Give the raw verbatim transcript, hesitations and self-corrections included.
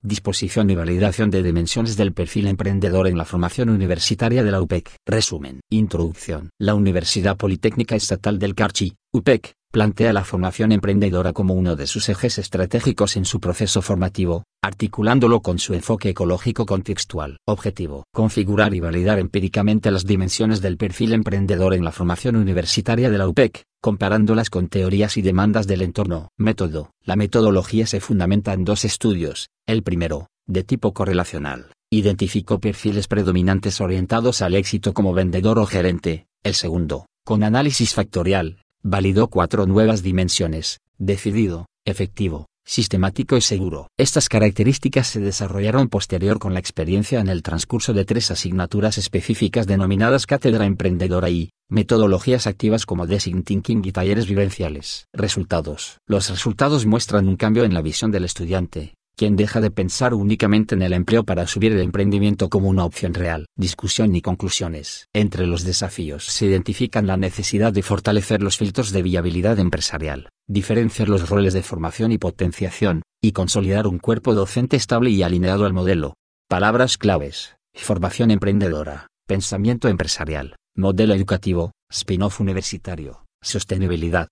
Disposición y validación de dimensiones del perfil emprendedor en la formación universitaria de la U P E C. Resumen. Introducción. La Universidad Politécnica Estatal del Carchi, U P E C, plantea la formación emprendedora como uno de sus ejes estratégicos en su proceso formativo, articulándolo con su enfoque ecológico contextual. Objetivo. Configurar y validar empíricamente las dimensiones del perfil emprendedor en la formación universitaria de la U P E C, comparándolas con teorías y demandas del entorno. Método. La metodología se fundamenta en dos estudios. El primero, de tipo correlacional, identificó perfiles predominantes orientados al éxito como vendedor o gerente. El segundo, con análisis factorial, validó cuatro nuevas dimensiones: decidido, efectivo, sistemático y seguro. Estas características se desarrollaron posterior con la experiencia en el transcurso de tres asignaturas específicas denominadas Cátedra Emprendedora y metodologías activas como Design Thinking y talleres vivenciales. Resultados. Los resultados muestran un cambio en la visión del estudiante, quien deja de pensar únicamente en el empleo para asumir el emprendimiento como una opción real. Discusión y conclusiones. Entre los desafíos se identifican la necesidad de fortalecer los filtros de viabilidad empresarial, diferenciar los roles de formación y potenciación, y consolidar un cuerpo docente estable y alineado al modelo. Palabras claves: formación emprendedora, pensamiento empresarial, modelo educativo, spin-off universitario, sostenibilidad.